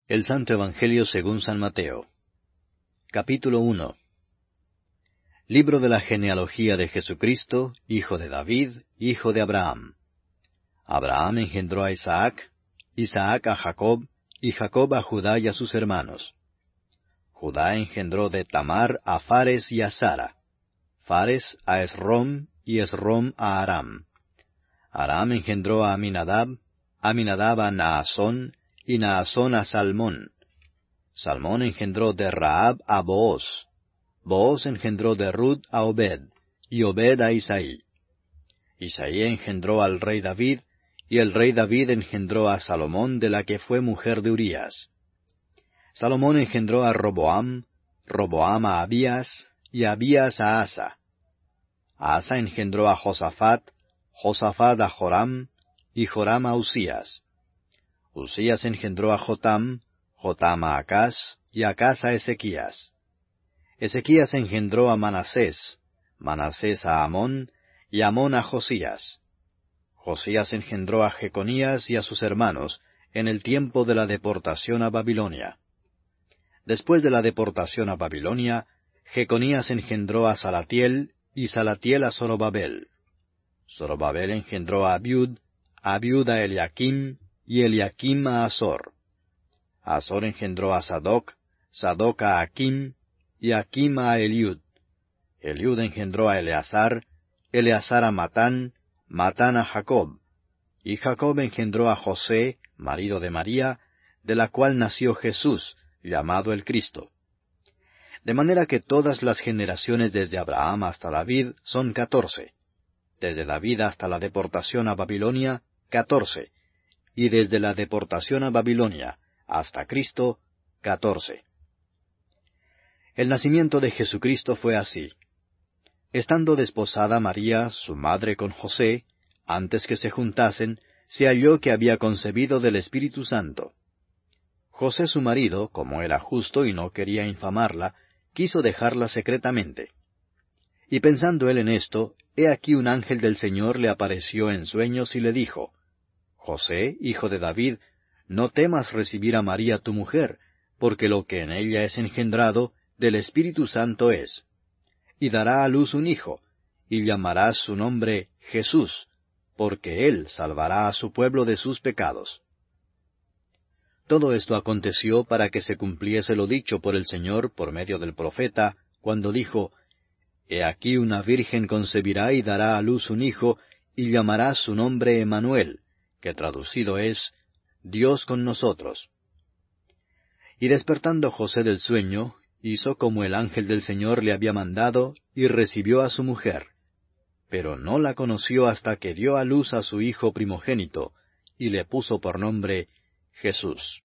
El Santo Evangelio según San Mateo. Capítulo 1. Libro de la genealogía de Jesucristo, hijo de David, hijo de Abraham. Abraham engendró a Isaac, Isaac a Jacob, y Jacob a Judá y a sus hermanos. Judá engendró de Tamar a Fares y a Zara. Fares a Esrom, y Esrom a Aram. Aram engendró a Aminadab, Aminadab a Naasón, y Naasón a Salmón. Salmón engendró de Rahab a Booz. Booz engendró de Rut a Obed, y Obed a Isaí. Isaí engendró al rey David, y el rey David engendró a Salomón, de la que fue mujer de Urías. Salomón engendró a Roboam, Roboam a Abías, y Abías a Asa. Asa engendró a Josafat, Josafat a Joram, y Joram a Usías. Usías engendró a Jotam, Jotam a Acaz, y Acaz a Ezequías. Ezequías engendró a Manasés, Manasés a Amón, y Amón a Josías. Josías engendró a Jeconías y a sus hermanos en el tiempo de la deportación a Babilonia. Después de la deportación a Babilonia, Jeconías engendró a Salatiel, y Salatiel a Zorobabel. Zorobabel engendró a Abiud a Eliakim, y Eliakim a Azor. Azor engendró a Sadoc, Sadoc a Akim, y Akim a Eliud. Eliud engendró a Eleazar, Eleazar a Matán, Matán a Jacob. Y Jacob engendró a José, marido de María, de la cual nació Jesús, llamado el Cristo. De manera que todas las generaciones desde Abraham hasta David son 14. Desde David hasta la deportación a Babilonia, 14. Y desde la deportación a Babilonia hasta Cristo, 14. El nacimiento de Jesucristo fue así. Estando desposada María, su madre, con José, antes que se juntasen, se halló que había concebido del Espíritu Santo. José su marido, como era justo y no quería infamarla, quiso dejarla secretamente. Y pensando él en esto, he aquí un ángel del Señor le apareció en sueños y le dijo, José, hijo de David, no temas recibir a María tu mujer, porque lo que en ella es engendrado del Espíritu Santo es. Y dará a luz un hijo, y llamarás su nombre Jesús, porque él salvará a su pueblo de sus pecados. Todo esto aconteció para que se cumpliese lo dicho por el Señor por medio del profeta, cuando dijo, He aquí una virgen concebirá y dará a luz un hijo, y llamará su nombre Emmanuel, que traducido es, Dios con nosotros. Y despertando José del sueño, hizo como el ángel del Señor le había mandado, y recibió a su mujer. Pero no la conoció hasta que dio a luz a su hijo primogénito, y le puso por nombre Jesús.